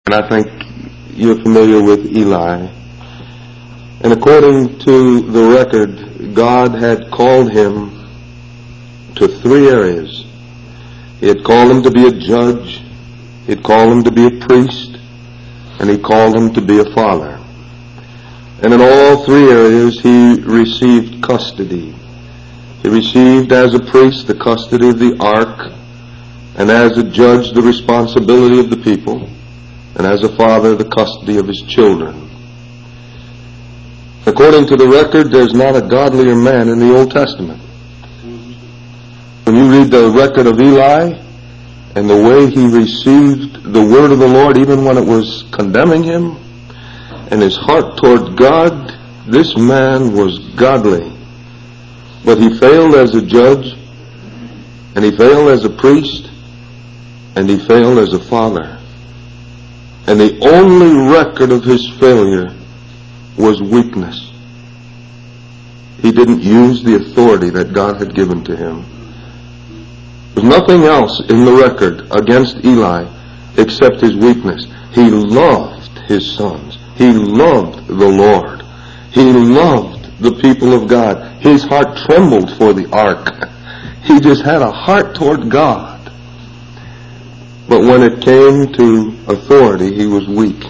And I think you're familiar with Eli. And according to the record, God had called him to three areas. He had called him to be a judge, he had called him to be a priest, and he called him to be a father. And in all three areas he received custody. He received as a priest the custody of the ark, and as a judge the responsibility of the people, and as a father the custody of his children. According to the record, there's not a godlier man in the Old Testament. When you read the record of Eli and the way he received the word of the Lord, even when it was condemning him, and his heart toward God, this man was godly. But he failed as a judge, and he failed as a priest, and he failed as a father. And the only record of his failure was weakness. He didn't use the authority that God had given to him. There's nothing else in the record against Eli except his weakness. He loved his sons. He loved the Lord. He loved the people of God. His heart trembled for the ark. He just had a heart toward God. But when it came to authority, he was weak.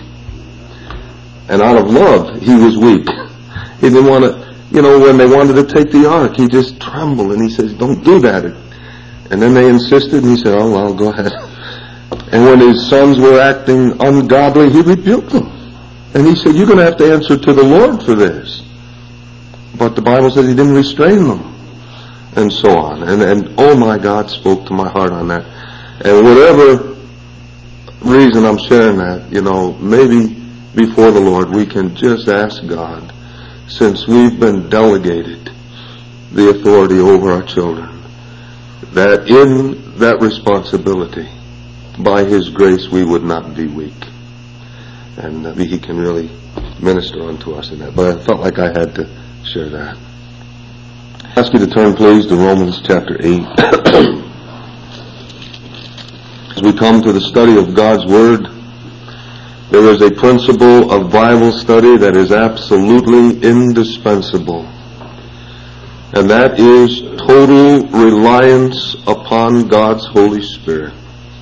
And out of love, he was weak. He didn't want to, when they wanted to take the ark, he just trembled and he says, "Don't do that." And then they insisted and he said, "Oh, well, go ahead." And when his sons were acting ungodly, he rebuked them. And he said, "You're going to have to answer to the Lord for this." But the Bible says he didn't restrain them. And so on. And oh my, God spoke to my heart on that. And whatever reason I'm sharing that, maybe before the Lord we can just ask God, since we've been delegated the authority over our children, that in that responsibility, by His grace, we would not be weak. And He can really minister unto us in that. But I felt like I had to share that. I ask you to turn, please, to Romans chapter 8. As we come to the study of God's Word, there is a principle of Bible study that is absolutely indispensable. And that is total reliance upon God's Holy Spirit.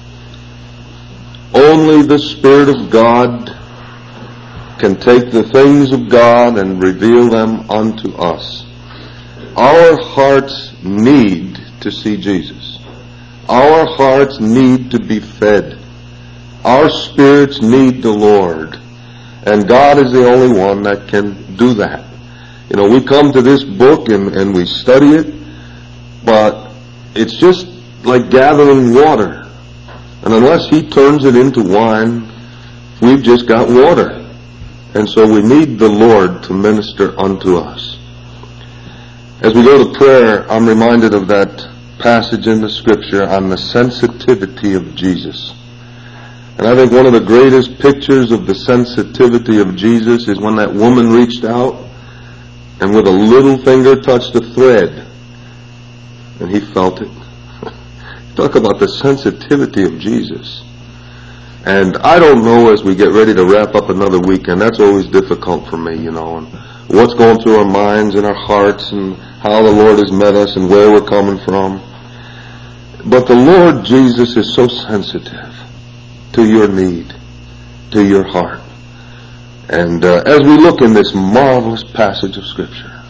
Only the Spirit of God can take the things of God and reveal them unto us. Our hearts need to see Jesus. Our hearts need to be fed. Our spirits need the Lord. And God is the only one that can do that. We come to this book and we study it, but it's just like gathering water. And unless He turns it into wine, we've just got water. And so we need the Lord to minister unto us. As we go to prayer, I'm reminded of that passage in the Scripture on the sensitivity of Jesus. And I think one of the greatest pictures of the sensitivity of Jesus is when that woman reached out and with a little finger touched a thread, and He felt it. Talk about the sensitivity of Jesus. And I don't know, as we get ready to wrap up another weekend, that's always difficult for me, and what's going through our minds and our hearts and how the Lord has met us and where we're coming from. But the Lord Jesus is so sensitive to your need, to your heart. And as we look in this marvelous passage of Scripture,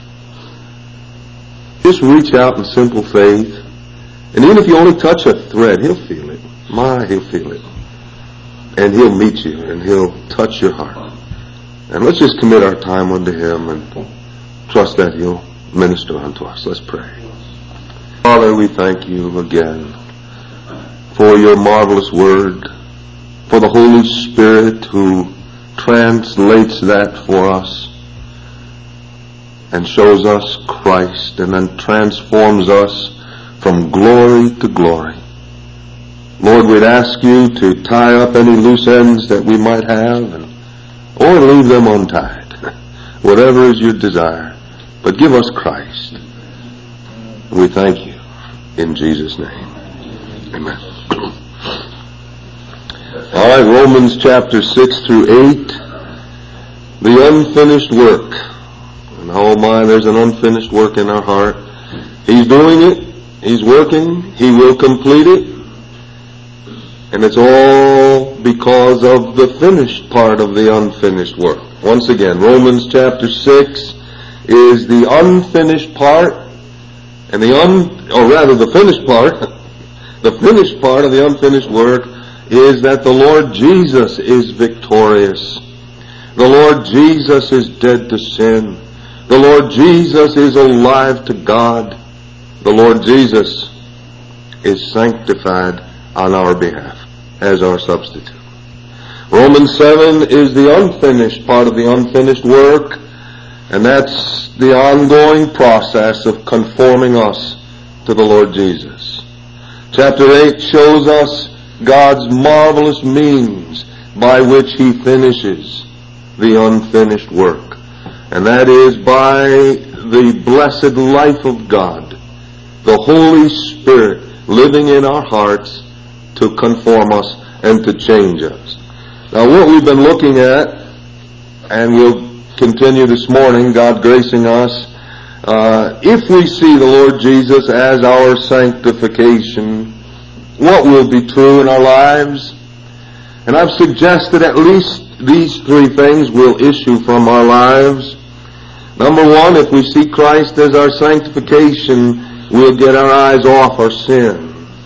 just reach out in simple faith. And even if you only touch a thread, He'll feel it. He'll feel it. And He'll meet you and He'll touch your heart. And let's just commit our time unto Him and trust that He'll minister unto us. Let's pray. Father, we thank You again for Your marvelous Word, for the Holy Spirit who translates that for us and shows us Christ and then transforms us from glory to glory. Lord, we'd ask You to tie up any loose ends that we might have or leave them untied. Whatever is Your desire. But give us Christ. We thank You in Jesus' name. Amen. All right, Romans chapter 6 through 8. The unfinished work. And oh my, there's an unfinished work in our heart. He's doing it. He's working. He will complete it. And it's all because of the finished part of the unfinished work. Once again, Romans chapter 6 is the unfinished part, and the finished part. The finished part of the unfinished work is that the Lord Jesus is victorious. The Lord Jesus is dead to sin. The Lord Jesus is alive to God. The Lord Jesus is sanctified on our behalf as our substitute. Romans 7 is the unfinished part of the unfinished work, and that's the ongoing process of conforming us to the Lord Jesus. Chapter 8 shows us God's marvelous means by which He finishes the unfinished work. And that is by the blessed life of God, the Holy Spirit living in our hearts to conform us and to change us. Now what we've been looking at, and we'll continue this morning, God gracing us, if we see the Lord Jesus as our sanctification, what will be true in our lives? And I've suggested at least these three things will issue from our lives. Number one, if we see Christ as our sanctification, we'll get our eyes off our sin.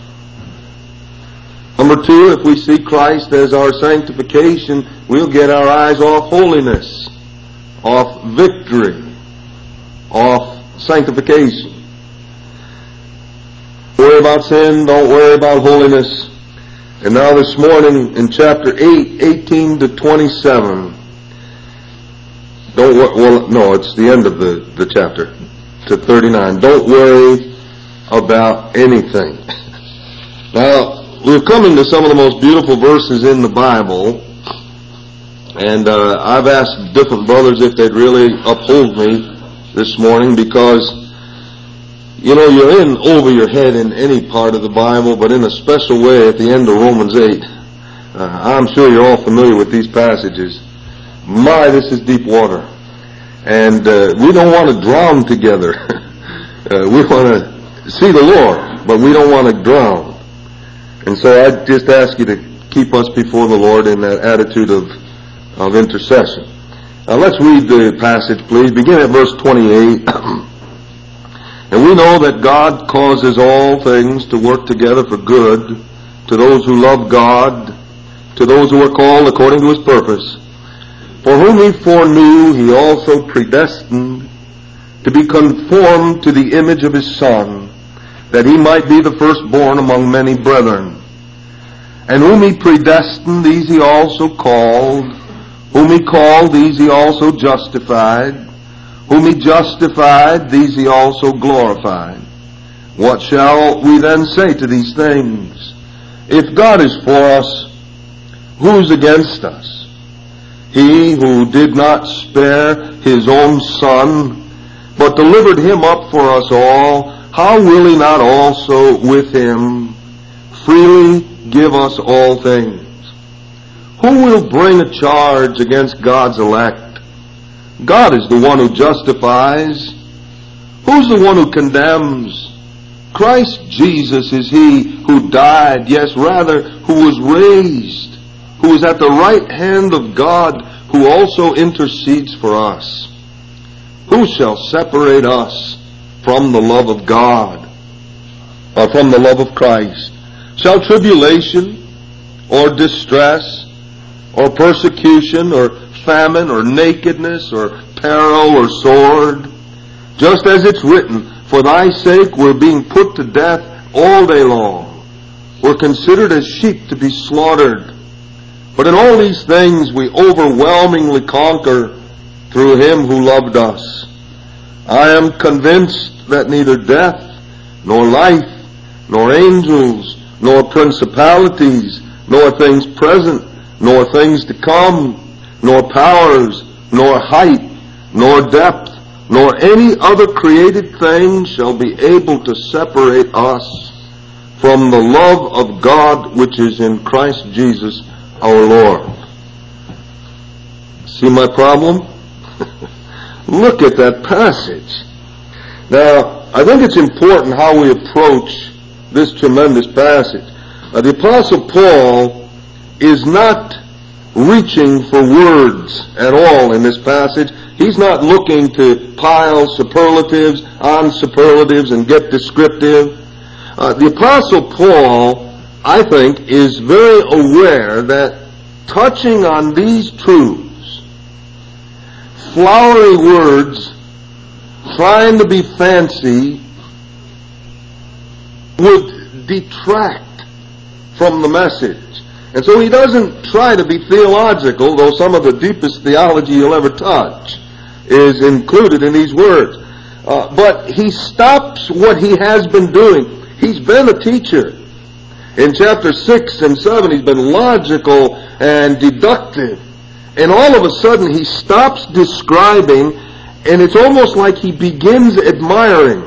Number two, if we see Christ as our sanctification, we'll get our eyes off holiness, off victory, off sanctification. Worry about sin, don't worry about holiness. And now this morning in chapter 8, 18 to 27, it's the end of the chapter, to 39. Don't worry about anything. Now, we're coming to some of the most beautiful verses in the Bible, and I've asked different brothers if they'd really uphold me this morning, because you're in over your head in any part of the Bible, but in a special way at the end of Romans 8. I'm sure you're all familiar with these passages. My, this is deep water. And we don't want to drown together. We want to see the Lord, but we don't want to drown. And so I just ask you to keep us before the Lord in that attitude of intercession. Now let's read the passage, please. Begin at verse 28. And we know that God causes all things to work together for good to those who love God, to those who are called according to His purpose. For whom He foreknew, He also predestined to be conformed to the image of His Son, that He might be the firstborn among many brethren. And whom He predestined, these He also called. Whom He called, these He also justified. Whom He justified, these He also glorified. What shall we then say to these things? If God is for us, who's against us? He who did not spare His own Son, but delivered Him up for us all, how will He not also with Him freely give us all things? Who will bring a charge against God's elect? God is the one who justifies. Who's the one who condemns? Christ Jesus is He who died, yes, rather, who was raised, who is at the right hand of God, who also intercedes for us. Who shall separate us from the love of God, or from the love of Christ? Shall tribulation, or distress, or persecution, or famine, or nakedness, or peril, or sword? Just as it's written, for thy sake we're being put to death all day long. We're considered as sheep to be slaughtered. But in all these things we overwhelmingly conquer through Him who loved us. I am convinced that neither death, nor life, nor angels, nor principalities, nor things present, nor things to come, nor powers, nor height, nor depth, nor any other created thing shall be able to separate us from the love of God which is in Christ Jesus our Lord. See my problem? Look at that passage. Now, I think it's important how we approach this tremendous passage. The Apostle Paul is not reaching for words at all in this passage. He's not looking to pile superlatives on superlatives and get descriptive. The Apostle Paul, I think, is very aware that touching on these truths, flowery words, trying to be fancy, would detract from the message. And so he doesn't try to be theological, though some of the deepest theology you'll ever touch is included in these words. But he stops what he has been doing. He's been a teacher. In chapter 6 and 7, he's been logical and deductive. And all of a sudden, he stops describing, and it's almost like he begins admiring.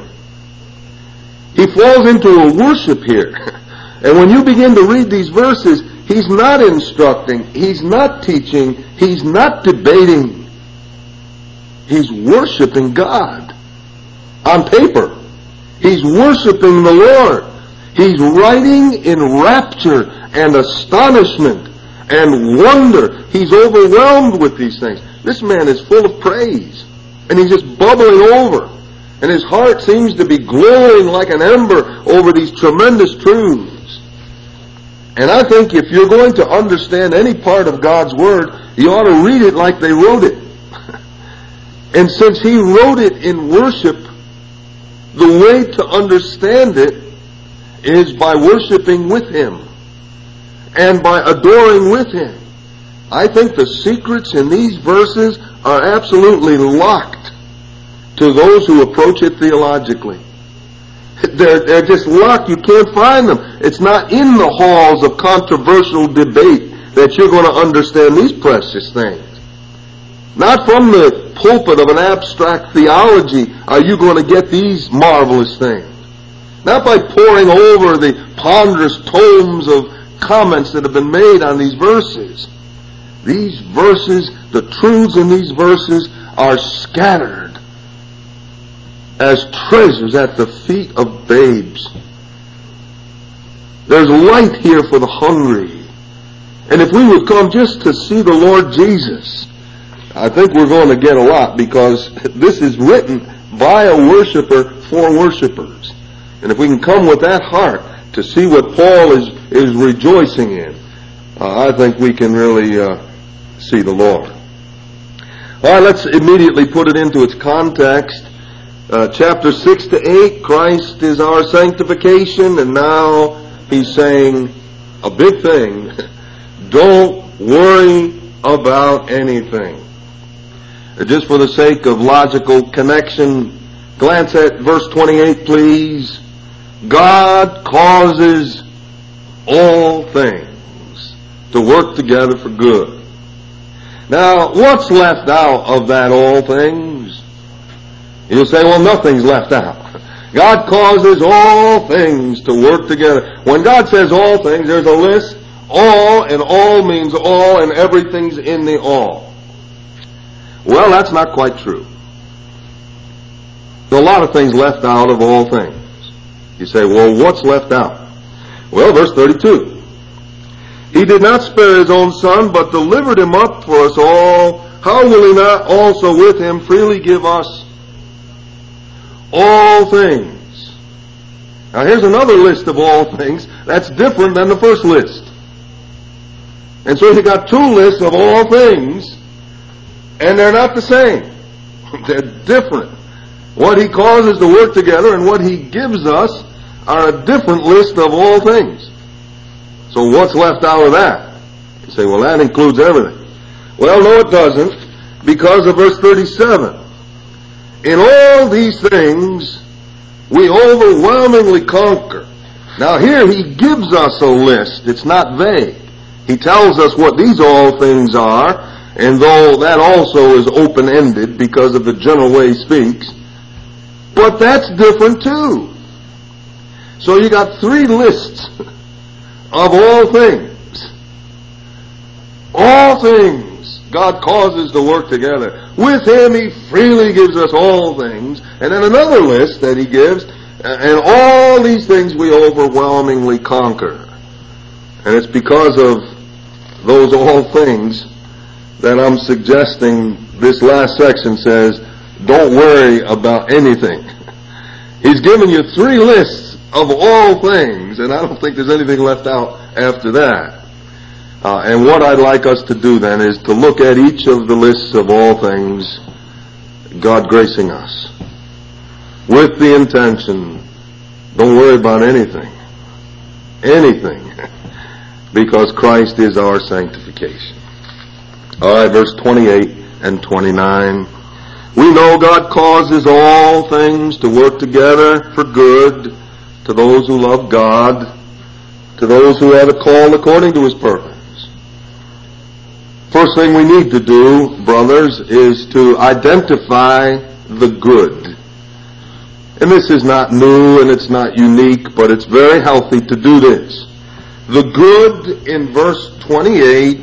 He falls into a worship here. And when you begin to read these verses, he's not instructing, he's not teaching, he's not debating. He's worshiping God on paper. He's worshiping the Lord. He's writing in rapture and astonishment and wonder. He's overwhelmed with these things. This man is full of praise, and he's just bubbling over. And his heart seems to be glowing like an ember over these tremendous truths. And I think if you're going to understand any part of God's Word, you ought to read it like they wrote it. And since he wrote it in worship, the way to understand it is by worshiping with him and by adoring with him. I think the secrets in these verses are absolutely locked to those who approach it theologically. They're just locked. You can't find them. It's not in the halls of controversial debate that you're going to understand these precious things. Not from the pulpit of an abstract theology are you going to get these marvelous things. Not by poring over the ponderous tomes of comments that have been made on these verses. These verses, the truths in these verses are scattered as treasures at the feet of babes. There's light here for the hungry. And if we would come just to see the Lord Jesus, I think we're going to get a lot, because this is written by a worshiper for worshipers. And if we can come with that heart to see what Paul is rejoicing in, I think we can really see the Lord. All right, let's immediately put it into its context. Chapter 6 to 8, Christ is our sanctification, and now he's saying a big thing. Don't worry about anything. Just for the sake of logical connection, glance at verse 28, please. God causes all things to work together for good. Now, what's left out of that all things? You'll say, well, nothing's left out. God causes all things to work together. When God says all things, there's a list. All, and all means all, and everything's in the all. Well, that's not quite true. There's a lot of things left out of all things. You say, well, what's left out? Well, verse 32. He did not spare his own son, but delivered him up for us all. How will he not also with him freely give us all things? Now here's another list of all things that's different than the first list. And so you got two lists of all things, and they're not the same. They're different. What he causes to work together and what he gives us are a different list of all things. So what's left out of that? You say, well, that includes everything. Well, no, it doesn't, because of verse 37. In all these things, we overwhelmingly conquer. Now here he gives us a list. It's not vague. He tells us what these all things are, and though that also is open-ended because of the general way he speaks, but that's different too. So you got three lists of all things. All things God causes to work together. With Him He freely gives us all things. And then another list that He gives, and all these things we overwhelmingly conquer. And it's because of those all things that I'm suggesting this last section says, don't worry about anything. He's given you 3 lists of all things, and I don't think there's anything left out after that. And what I'd like us to do then is to look at each of the lists of all things, God gracing us, with the intention, don't worry about anything. Anything. Because Christ is our sanctification. Alright, verse 28 and 29. We know God causes all things to work together for good to those who love God, to those who have a call according to His purpose. First thing we need to do, brothers, is to identify the good. And this is not new and it's not unique, but it's very healthy to do this. The good in verse 28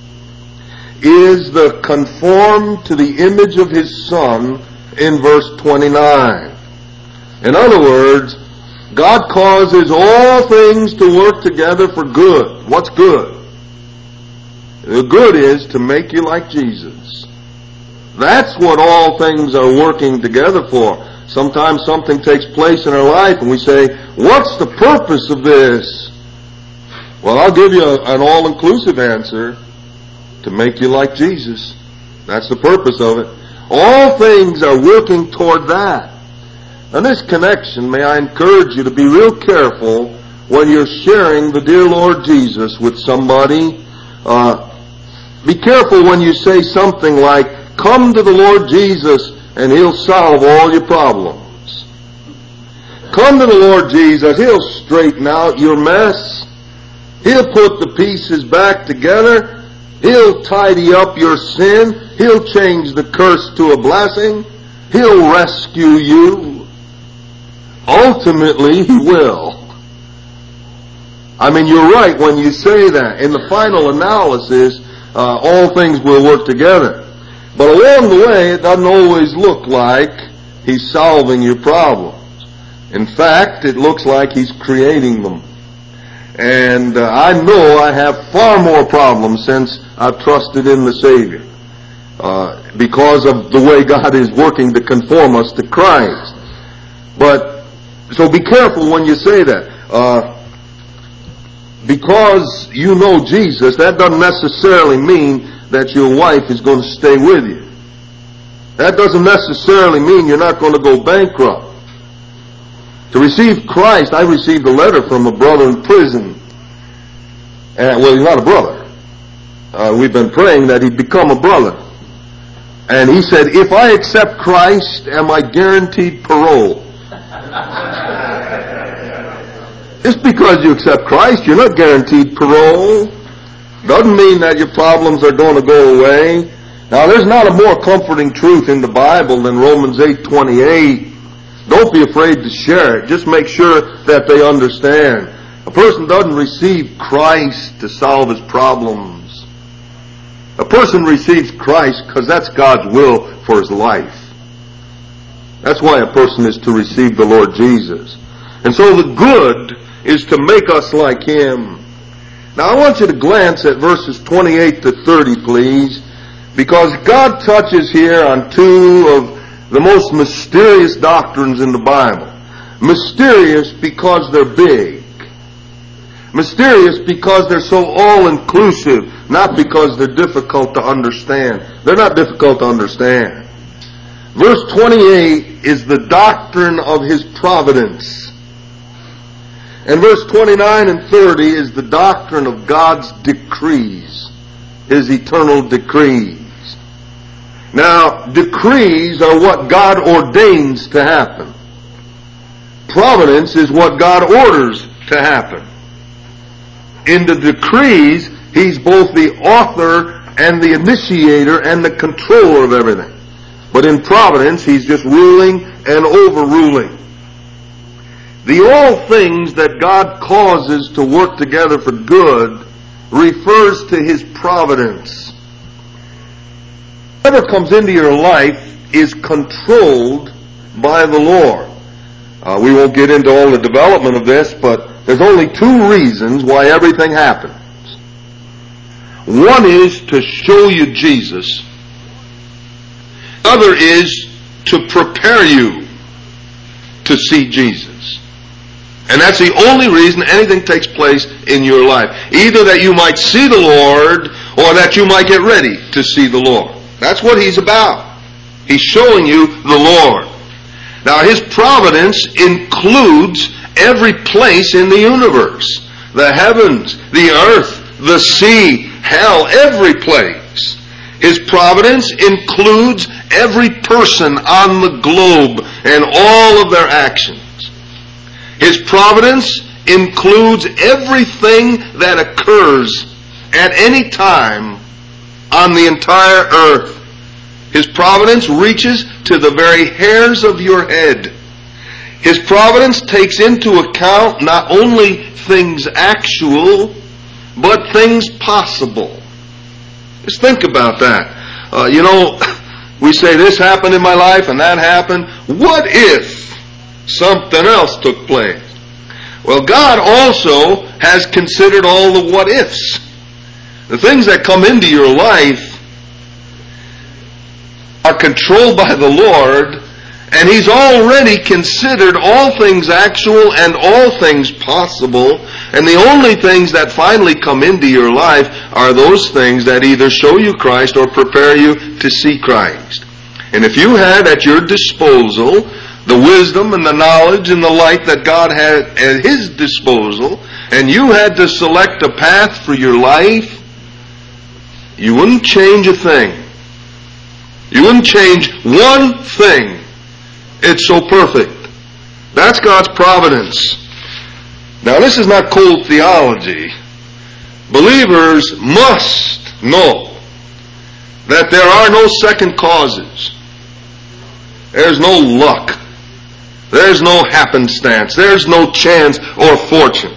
is the conformed to the image of His Son in verse 29. In other words, God causes all things to work together for good. What's good? The good is to make you like Jesus. That's what all things are working together for. Sometimes something takes place in our life and we say, what's the purpose of this? Well, I'll give you an all-inclusive answer. To make you like Jesus. That's the purpose of it. All things are working toward that. In this connection, may I encourage you to be real careful when you're sharing the dear Lord Jesus with somebody. Be careful when you say something like, come to the Lord Jesus and He'll solve all your problems. Come to the Lord Jesus, He'll straighten out your mess. He'll put the pieces back together. He'll tidy up your sin. He'll change the curse to a blessing. He'll rescue you. Ultimately, He will. I mean, you're right when you say that. In the final analysis, all things will work together. But along the way, it doesn't always look like He's solving your problems. In fact, it looks like He's creating them. And I know I have far more problems since I've trusted in the Savior. Because of the way God is working to conform us to Christ. But, so be careful when you say that. Because you know Jesus, that doesn't necessarily mean that your wife is going to stay with you. That doesn't necessarily mean you're not going to go bankrupt. To receive Christ, I received a letter from a brother in prison. Well, he's not a brother. We've been praying that he'd become a brother. And he said, if I accept Christ, am I guaranteed parole? Just because you accept Christ, you're not guaranteed parole. Doesn't mean that your problems are going to go away. Now, there's not a more comforting truth in the Bible than Romans 8:28. Don't be afraid to share it. Just make sure that they understand. A person doesn't receive Christ to solve his problems. A person receives Christ because that's God's will for his life. That's why a person is to receive the Lord Jesus. And so the good is to make us like Him. Now I want you to glance at verses 28 to 30, please, because God touches here on two of the most mysterious doctrines in the Bible. Mysterious because they're big. Mysterious because they're so all-inclusive, not because they're difficult to understand. They're not difficult to understand. Verse 28 is the doctrine of His providence. And verse 29 and 30 is the doctrine of God's decrees, His eternal decrees. Now, decrees are what God ordains to happen. Providence is what God orders to happen. In the decrees, He's both the author and the initiator and the controller of everything. But in providence, He's just ruling and overruling. The all things that God causes to work together for good refers to His providence. Whatever comes into your life is controlled by the Lord. We won't get into all the development of this, but there's only two reasons why everything happens. One is to show you Jesus. The other is to prepare you to see Jesus. And that's the only reason anything takes place in your life. Either that you might see the Lord, or that you might get ready to see the Lord. That's what He's about. He's showing you the Lord. Now, His providence includes every place in the universe. The heavens, the earth, the sea, hell, every place. His providence includes every person on the globe and all of their actions. His providence includes everything that occurs at any time on the entire earth. His providence reaches to the very hairs of your head. His providence takes into account not only things actual, but things possible. Just think about that. We say this happened in my life and that happened. What if something else took place? Well, God also has considered all the what ifs. The things that come into your life are controlled by the Lord, and He's already considered all things actual and all things possible, and the only things that finally come into your life are those things that either show you Christ or prepare you to see Christ. And if you had at your disposal the wisdom and the knowledge and the light that God had at His disposal, and you had to select a path for your life, you wouldn't change a thing. You wouldn't change one thing. It's so perfect. That's God's providence. Now, this is not cold theology. Believers must know that there are no second causes. There's no luck. There's no happenstance. There's no chance or fortune.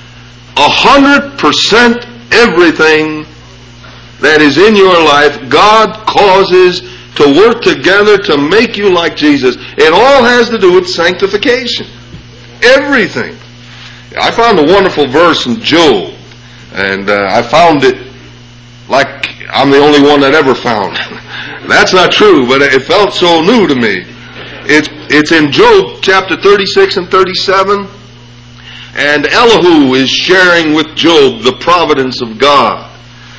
100% everything that is in your life, God causes to work together to make you like Jesus. It all has to do with sanctification. Everything. I found a wonderful verse in Job, and I found it like I'm the only one that ever found it. That's not true, but it felt so new to me. It's in Job chapter 36 and 37, and Elihu is sharing with Job the providence of God.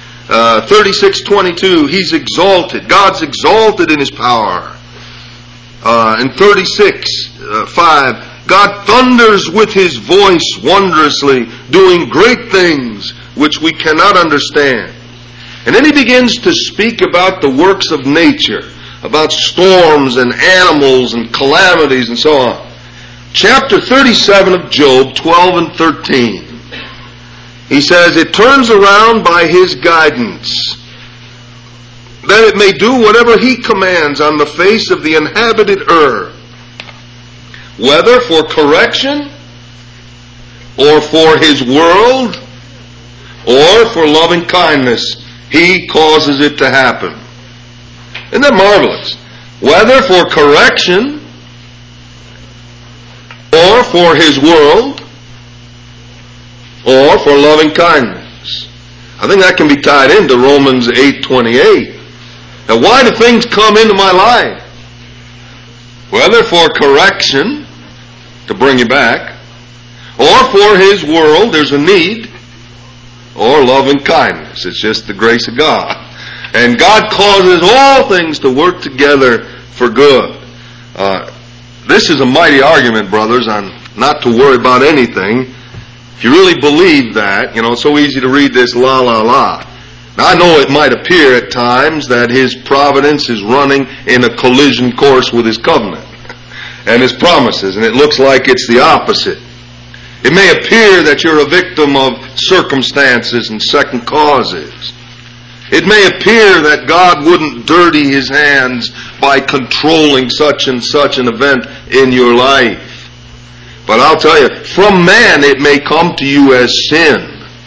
36:22, he's exalted. God's exalted in His power. In 36:5, God thunders with His voice wondrously, doing great things which we cannot understand. And then he begins to speak about the works of nature, about storms and animals and calamities and so on. Chapter 37 of Job, 12 and 13. He says, it turns around by His guidance, that it may do whatever He commands on the face of the inhabited earth, whether for correction, or for His world, or for loving kindness, He causes it to happen. Isn't that marvelous? Whether for correction, or for His world, or for loving kindness. I think that can be tied into Romans 8:28. Now, why do things come into my life? Whether for correction, to bring you back, or for His world, there's a need, or loving kindness. It's just the grace of God. And God causes all things to work together for good. This is a mighty argument, brothers, on not to worry about anything. If you really believe that, it's so easy to read this la la la. Now, I know it might appear at times that His providence is running in a collision course with His covenant and His promises, and it looks like it's the opposite. It may appear that you're a victim of circumstances and second causes. It may appear that God wouldn't dirty His hands by controlling such and such an event in your life. But I'll tell you, from man it may come to you as sin.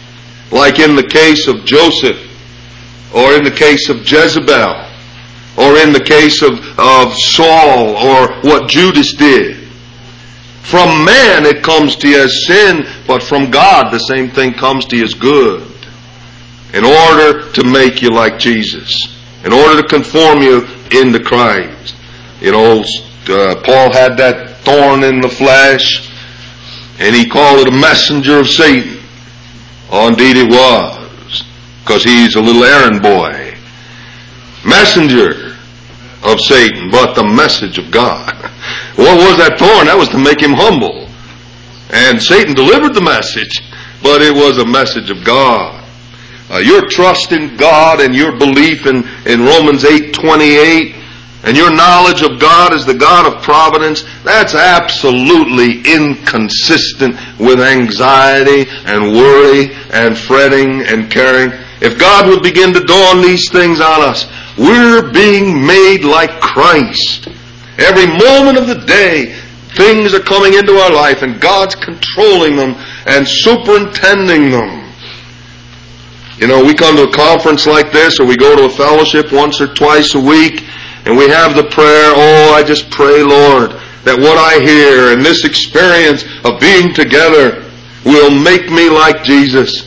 like in the case of Joseph, or in the case of Jezebel, or in the case of Saul, or what Judas did. From man it comes to you as sin, but from God the same thing comes to you as good, in order to make you like Jesus, in order to conform you into Christ. You know, Paul had that thorn in the flesh, and he called it a messenger of Satan. Oh, indeed it was, because he's a little errand boy. Messenger of Satan, but the message of God. What was that thorn? That was to make him humble. And Satan delivered the message, but it was a message of God. Your trust in God and your belief in Romans 8:28 and your knowledge of God as the God of providence, that's absolutely inconsistent with anxiety and worry and fretting and caring. If God would begin to dawn these things on us, we're being made like Christ. Every moment of the day, things are coming into our life and God's controlling them and superintending them. You know, we come to a conference like this, or we go to a fellowship once or twice a week, and we have the prayer, oh, I just pray, Lord, that what I hear and this experience of being together will make me like Jesus.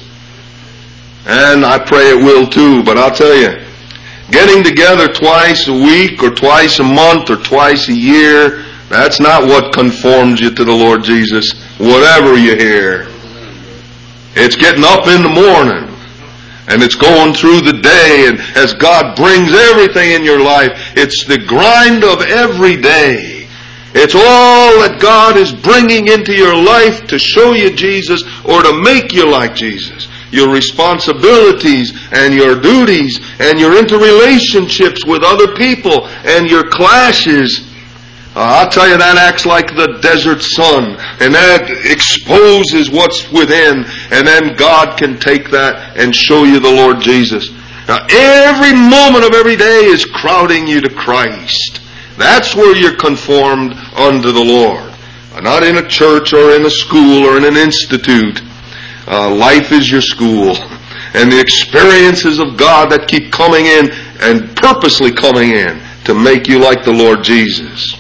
And I pray it will too, but I'll tell you, getting together twice a week or twice a month or twice a year, that's not what conforms you to the Lord Jesus. Whatever you hear, it's getting up in the morning, and it's going through the day, and as God brings everything in your life, it's the grind of every day. It's all that God is bringing into your life to show you Jesus or to make you like Jesus. Your responsibilities and your duties and your interrelationships with other people and your clashes. I'll tell you, that acts like the desert sun, and that exposes what's within, and then God can take that and show you the Lord Jesus. Now, every moment of every day is crowding you to Christ. That's where you're conformed unto the Lord. Not in a church or in a school or in an institute. Life is your school. And the experiences of God that keep coming in and purposely coming in to make you like the Lord Jesus.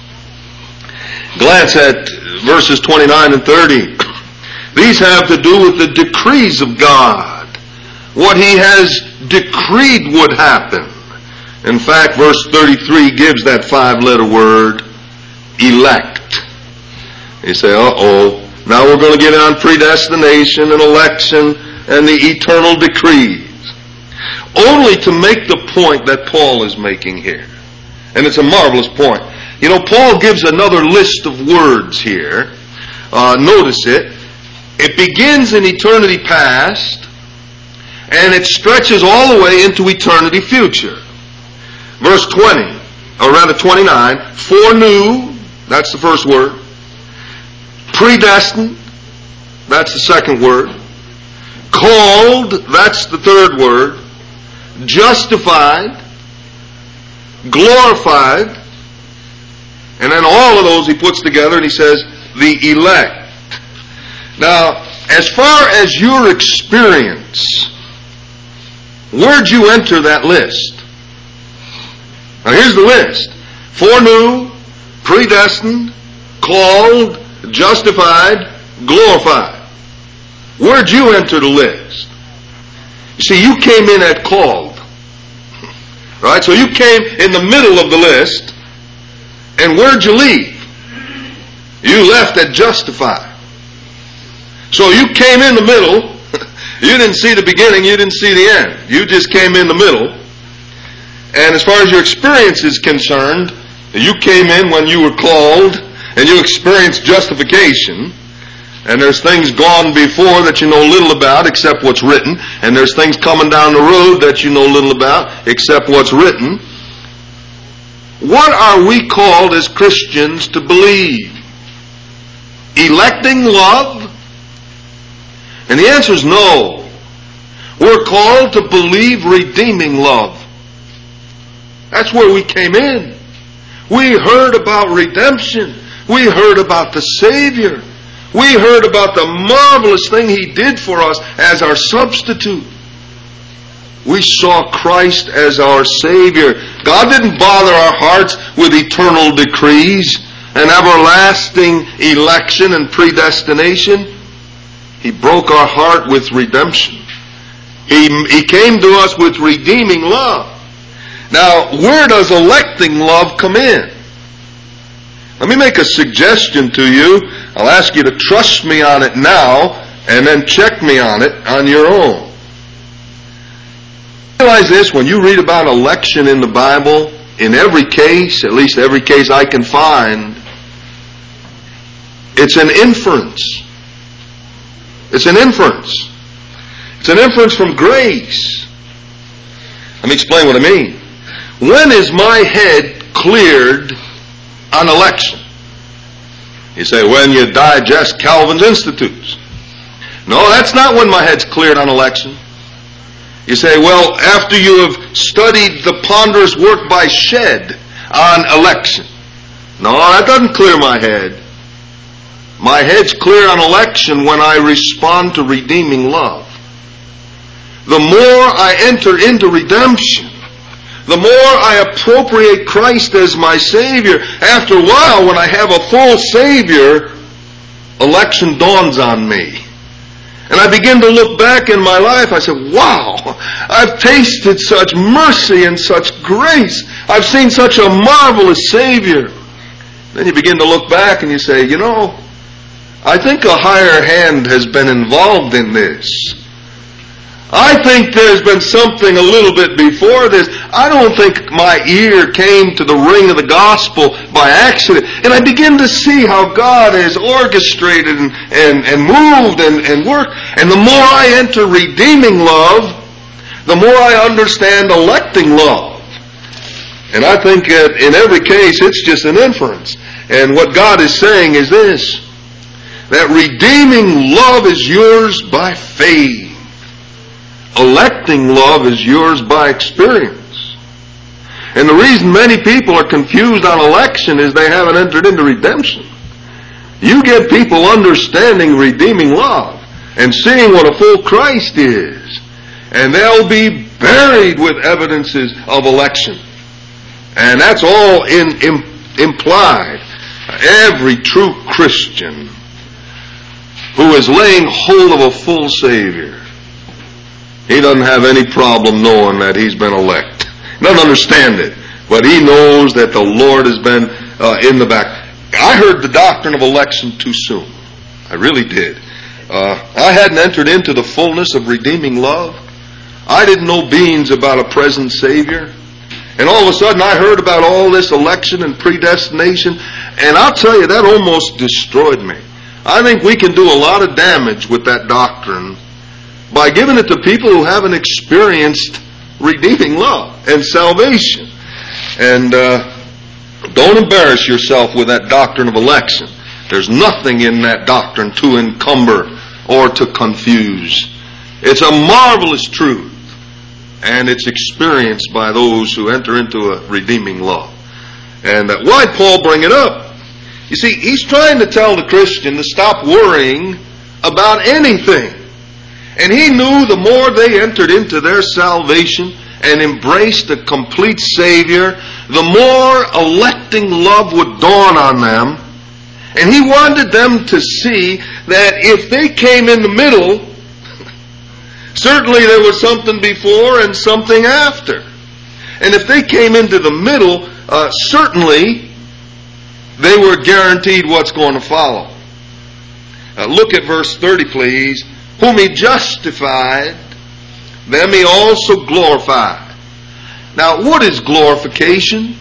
Glance at verses 29 and 30. These have to do with the decrees of God. What He has decreed would happen. In fact, verse 33 gives that 5-letter word, elect. You say, uh-oh, now we're going to get on predestination and election and the eternal decrees. Only to make the point that Paul is making here. And it's a marvelous point. You know, Paul gives another list of words here. Notice it. It begins in eternity past, and it stretches all the way into eternity future. Verse 20, or rather 29, foreknew, that's the first word. Predestined, that's the second word. Called, that's the third word. Justified, glorified, and then all of those he puts together and he says, the elect. Now, as far as your experience, where'd you enter that list? Now here's the list. Foreknew, predestined, called, justified, glorified. Where'd you enter the list? You see, you came in at called. Right? So you came in the middle of the list. And where'd you leave? You left at justified. So you came in the middle. You didn't see the beginning, you didn't see the end. You just came in the middle. And as far as your experience is concerned, you came in when you were called and you experienced justification. And there's things gone before that you know little about except what's written. And there's things coming down the road that you know little about except what's written. What are we called as Christians to believe? Electing love? And the answer is no. We're called to believe redeeming love. That's where we came in. We heard about redemption. We heard about the Savior. We heard about the marvelous thing He did for us as our substitute. We saw Christ as our Savior. God didn't bother our hearts with eternal decrees and everlasting election and predestination. He broke our heart with redemption. He came to us with redeeming love. Now, where does electing love come in? Let me make a suggestion to you. I'll ask you to trust me on it now and then check me on it on your own. Realize this, when you read about election in the Bible, in every case, at least every case I can find, it's an inference. It's an inference. It's an inference from grace. Let me explain what I mean. When is my head cleared on election? You say, when you digest Calvin's Institutes. No, that's not when my head's cleared on election. You say, well, after you have studied the ponderous work by Shedd on election. No, that doesn't clear my head. My head's clear on election when I respond to redeeming love. The more I enter into redemption, the more I appropriate Christ as my Savior. After a while, when I have a full Savior, election dawns on me. And I begin to look back in my life. I said, wow, I've tasted such mercy and such grace. I've seen such a marvelous Savior. Then you begin to look back and you say, you know, I think a higher hand has been involved in this. I think there's been something a little bit before this. I don't think my ear came to the ring of the gospel by accident. And I begin to see how God has orchestrated and moved and worked. And the more I enter redeeming love, the more I understand electing love. And I think that in every case it's just an inference. And what God is saying is this, that redeeming love is yours by faith. Electing love is yours by experience. And the reason many people are confused on election is they haven't entered into redemption. You get people understanding redeeming love and seeing what a full Christ is, and they'll be buried with evidences of election. And that's all implied. Every true Christian who is laying hold of a full Savior, he doesn't have any problem knowing that he's been elect. He doesn't understand it, but he knows that the Lord has been in the back. I heard the doctrine of election too soon. I really did. I hadn't entered into the fullness of redeeming love. I didn't know beans about a present Savior. And all of a sudden I heard about all this election and predestination, and I'll tell you, that almost destroyed me. I think we can do a lot of damage with that doctrine by giving it to people who haven't experienced redeeming love and salvation. And don't embarrass yourself with that doctrine of election. There's nothing in that doctrine to encumber or to confuse. It's a marvelous truth, and it's experienced by those who enter into a redeeming love. And why Paul bring it up? You see, he's trying to tell the Christian to stop worrying about anything. And he knew the more they entered into their salvation and embraced a complete Savior, the more electing love would dawn on them. And he wanted them to see that if they came in the middle, certainly there was something before and something after. And if they came into the middle, certainly they were guaranteed what's going to follow. Look at verse 30, please. Whom he justified, them he also glorified. Now, what is glorification?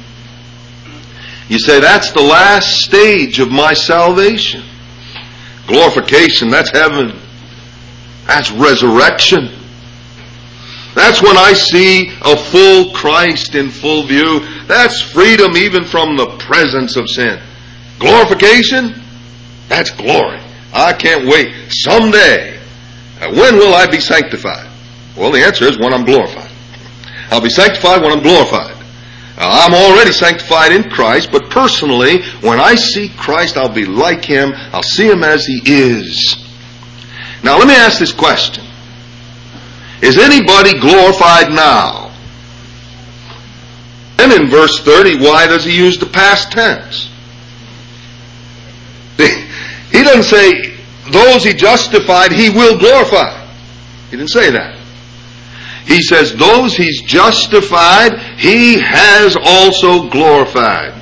You say, that's the last stage of my salvation. Glorification, that's heaven. That's resurrection. That's when I see a full Christ in full view. That's freedom even from the presence of sin. Glorification, that's glory. I can't wait. Someday, when will I be sanctified? Well, the answer is when I'm glorified. I'll be sanctified when I'm glorified. I'm already sanctified in Christ, but personally, when I see Christ, I'll be like Him. I'll see Him as He is. Now let me ask this question. Is anybody glorified now? And in verse 30, why does he use the past tense? He doesn't say, those He justified, He will glorify. He didn't say that. He says, those He's justified, He has also glorified.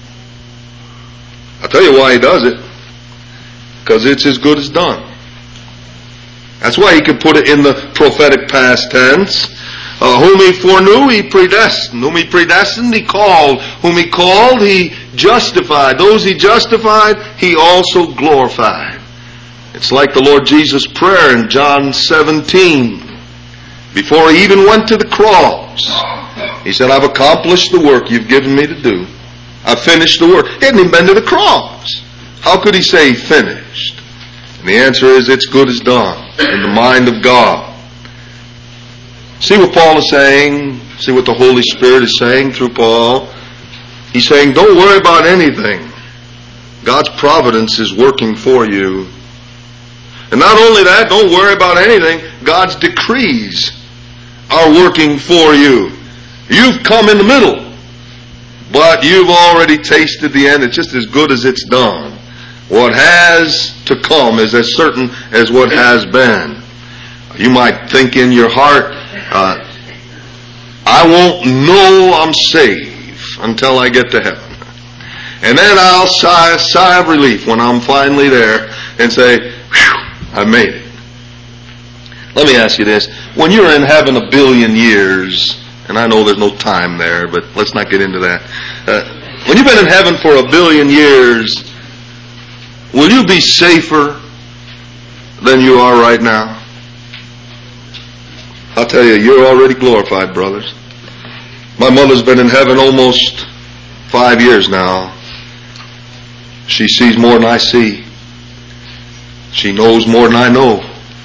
I'll tell you why He does it. Because it's as good as done. That's why He could put it in the prophetic past tense. Whom He foreknew, He predestined. Whom He predestined, He called. Whom He called, He justified. Those He justified, He also glorified. It's like the Lord Jesus' prayer in John 17. Before He even went to the cross, He said, I've accomplished the work You've given me to do. I've finished the work. He hadn't even been to the cross. How could He say He finished? And the answer is, it's good as done in the mind of God. See what Paul is saying? See what the Holy Spirit is saying through Paul? He's saying, don't worry about anything. God's providence is working for you. And not only that, don't worry about anything. God's decrees are working for you. You've come in the middle, but you've already tasted the end. It's just as good as it's done. What has to come is as certain as what has been. You might think in your heart, I won't know I'm saved until I get to heaven. And then I'll sigh a sigh of relief when I'm finally there and say, whew, I made it. Let me ask you this. When you're in heaven 1 billion years, and I know there's no time there, but let's not get into that. When you've been in heaven for 1 billion years, will you be safer than you are right now? I'll tell you, you're already glorified, brothers. My mother's been in heaven almost 5 years now. She sees more than I see. She knows more than I know.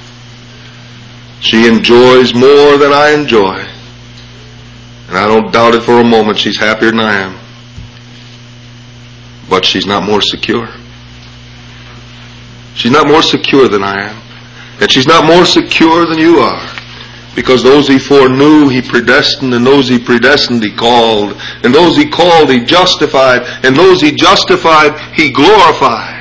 She enjoys more than I enjoy. And I don't doubt it for a moment she's happier than I am. But she's not more secure. She's not more secure than I am. And she's not more secure than you are. Because those He foreknew, He predestined, and those He predestined, He called. And those He called, He justified. And those He justified, He glorified.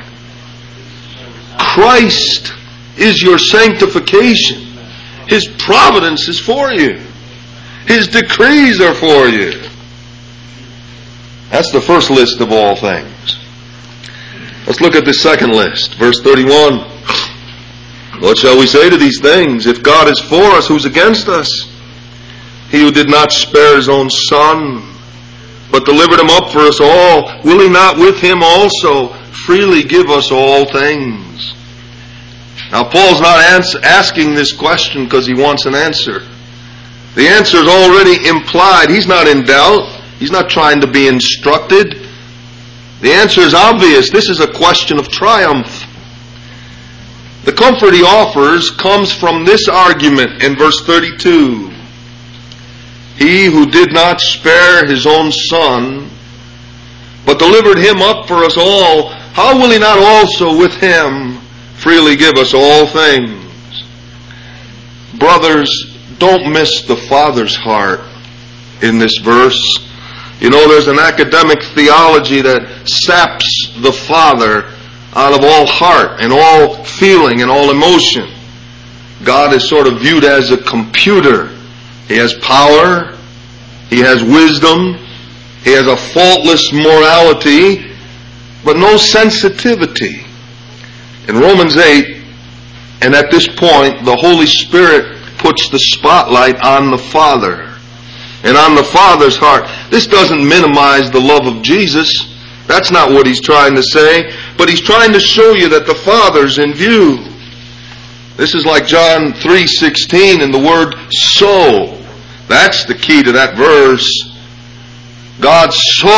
Christ is your sanctification. His providence is for you. His decrees are for you. That's the first list of all things. Let's look at the second list. Verse 31. What shall we say to these things? If God is for us, who's against us? He who did not spare His own Son, but delivered Him up for us all, will He not with Him also freely give us all things? Now Paul's not asking this question because he wants an answer. The answer is already implied. He's not in doubt. He's not trying to be instructed. The answer is obvious. This is a question of triumph. The comfort he offers comes from this argument in verse 32. He who did not spare His own Son, but delivered Him up for us all, how will He not also with Him freely give us all things? Brothers, don't miss the Father's heart in this verse. You know, there's an academic theology that saps the Father out of all heart and all feeling and all emotion. God is sort of viewed as a computer. He has power. He has wisdom. He has a faultless morality, but no sensitivity. In Romans 8, and at this point, the Holy Spirit puts the spotlight on the Father and on the Father's heart. This doesn't minimize the love of Jesus. That's not what he's trying to say. But he's trying to show you that the Father's in view. This is like John 3:16 and the word so. That's the key to that verse. God so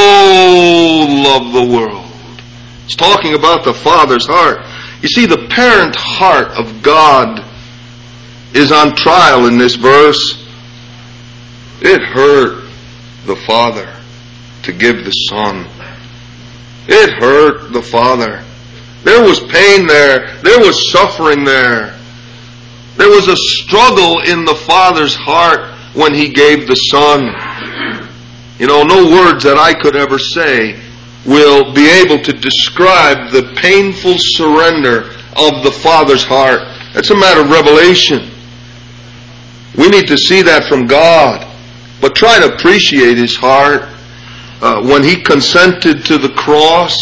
loved the world. It's talking about the Father's heart. You see, the parent heart of God is on trial in this verse. It hurt the Father to give the Son. It hurt the Father. There was pain there. There was suffering there. There was a struggle in the Father's heart when He gave the Son. You know, no words that I could ever say will be able to describe the painful surrender of the Father's heart. That's a matter of revelation. We need to see that from God. But try to appreciate His heart. When He consented to the cross,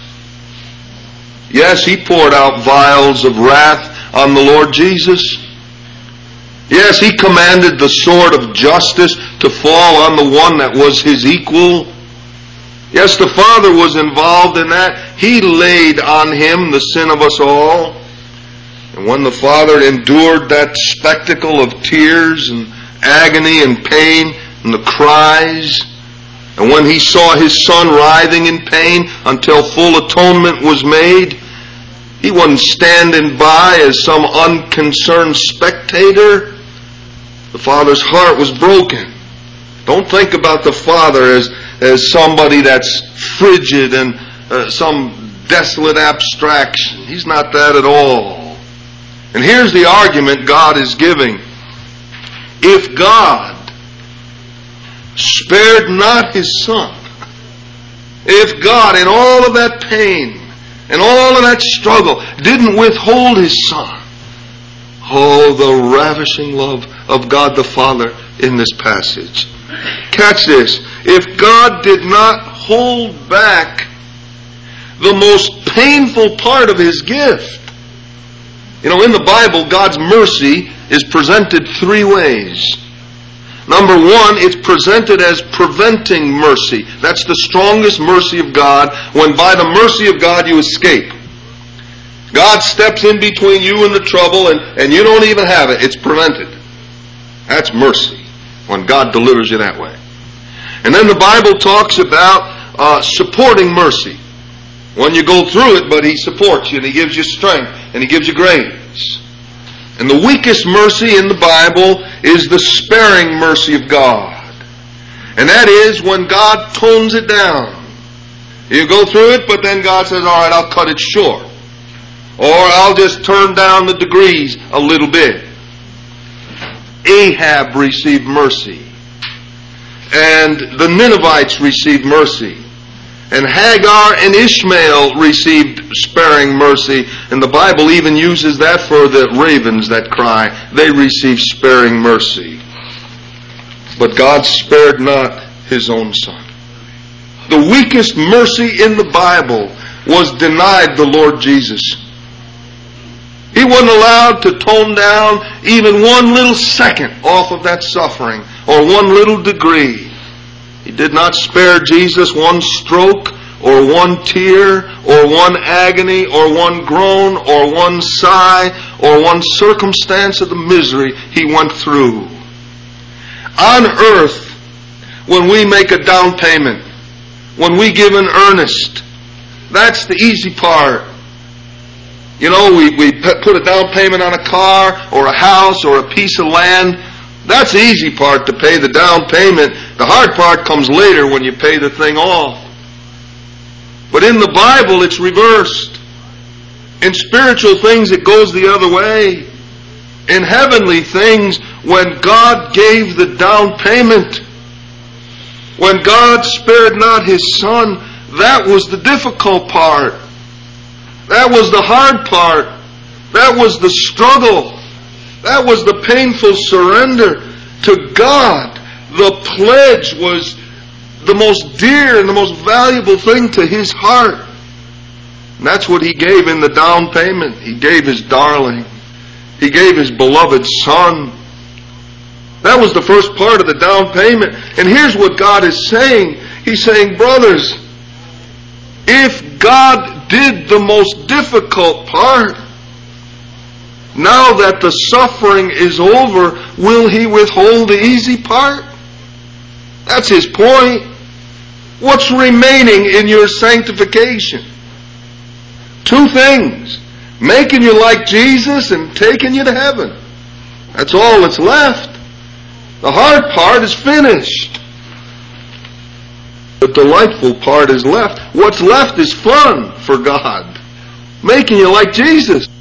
yes, He poured out vials of wrath on the Lord Jesus. Yes, He commanded the sword of justice to fall on the one that was His equal. Yes, the Father was involved in that. He laid on Him the sin of us all. And when the Father endured that spectacle of tears and agony and pain and the cries, and when He saw His Son writhing in pain until full atonement was made, He wasn't standing by as some unconcerned spectator. The Father's heart was broken. Don't think about the Father as somebody that's frigid and some desolate abstraction. He's not that at all. And here's the argument God is giving. If God spared not His Son, if God in all of that pain and all of that struggle didn't withhold His Son, oh, the ravishing love of God the Father in this passage. Catch this. If God did not hold back the most painful part of His gift. You know, in the Bible, God's mercy is presented three ways. Number one, it's presented as preventing mercy. That's the strongest mercy of God, when by the mercy of God you escape. God steps in between you and the trouble, and you don't even have it. It's prevented. That's mercy, when God delivers you that way. And then the Bible talks about supporting mercy. When you go through it, but He supports you, and He gives you strength, and He gives you grace. And the weakest mercy in the Bible is the sparing mercy of God. And that is when God tones it down. You go through it, but then God says, all right, I'll cut it short. Or I'll just turn down the degrees a little bit. Ahab received mercy. And the Ninevites received mercy. And Hagar and Ishmael received sparing mercy. And the Bible even uses that for the ravens that cry. They received sparing mercy. But God spared not His own Son. The weakest mercy in the Bible was denied the Lord Jesus. He wasn't allowed to tone down even one little second off of that suffering, or one little degree. He did not spare Jesus one stroke, or one tear, or one agony, or one groan, or one sigh, or one circumstance of the misery He went through. On earth, when we make a down payment, when we give an earnest, that's the easy part. You know, we put a down payment on a car, or a house, or a piece of land. That's the easy part, to pay the down payment. The hard part comes later when you pay the thing off. But in the Bible, it's reversed. In spiritual things, it goes the other way. In heavenly things, when God gave the down payment, when God spared not His Son, that was the difficult part. That was the hard part. That was the struggle. That was the painful surrender to God. The pledge was the most dear and the most valuable thing to His heart. And that's what He gave in the down payment. He gave His darling. He gave His beloved Son. That was the first part of the down payment. And here's what God is saying. He's saying, brothers, if God did the most difficult part, now that the suffering is over, will He withhold the easy part? That's His point. What's remaining in your sanctification? Two things. Making you like Jesus and taking you to heaven. That's all that's left. The hard part is finished. The delightful part is left. What's left is fun for God. Making you like Jesus.